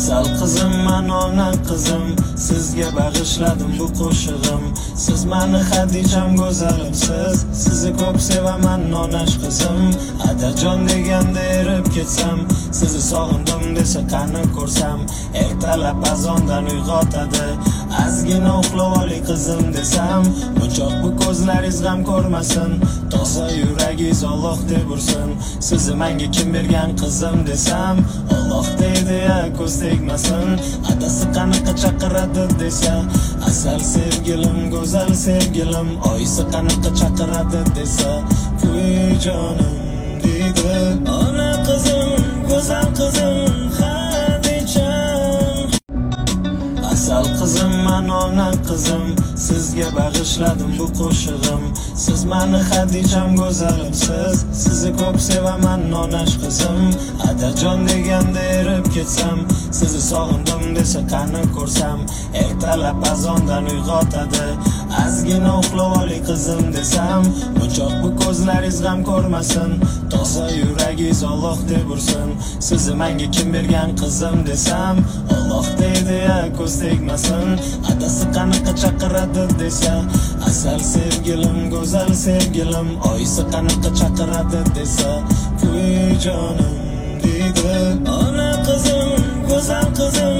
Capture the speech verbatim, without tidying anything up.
Asal qizim, man ona qizim, sizga bag'ishladim bu qo'shig'im. Siz mani Xadijam go'zalimsiz, sizni ko'p sevaman nonash qizim. Adajon deganda erib ketsam, sizni sog'indim desa qani ko'rsam. Ertalab azondan uyg'otadi, azgina uxlab oling qizim desam. Bunchoq bu ko'zlaringiz g'am ko'rmasin, toza yuragingiz Alloh deb ursin. Sizni menga kim bergan qizim desam, Alloh deydi ya ko'z tegmasin. Adasi qanaqa chaqiradi desa, asal sevgilim, go'zal sevgilim. Oyisi qanaqa chaqiradi desa, kuy jonim deydi. Ona qizim, go'zal qizim, Xadijam. Asal qizim, man ona qizim, sizga bag'ishladim bu qo'shig'im. Siz mani Xadijam go'zalimsiz, sizni ko'p sevaman nonash qizim. Adajon deganda erib ketsam, sizni sog'indim desa qani ko'rsam. Ertalab azondan uyg'otadi, azgina uxlab oling qizim desam. Bunchoq bu ko'zlaringiz g'am ko'rmasin, toza yuragingiz Alloh deb ursin. Sizni menga kim bergan qizim desam, Alloh deydi ya ko'z tegmasin. Adasi qanaqa chaqiradi desa, asal sevgilim, go'zal sevgilim. Oyisi qanaqa chaqiradi desa, kuy jonim deydi. Ona qizim, go'zal qizim,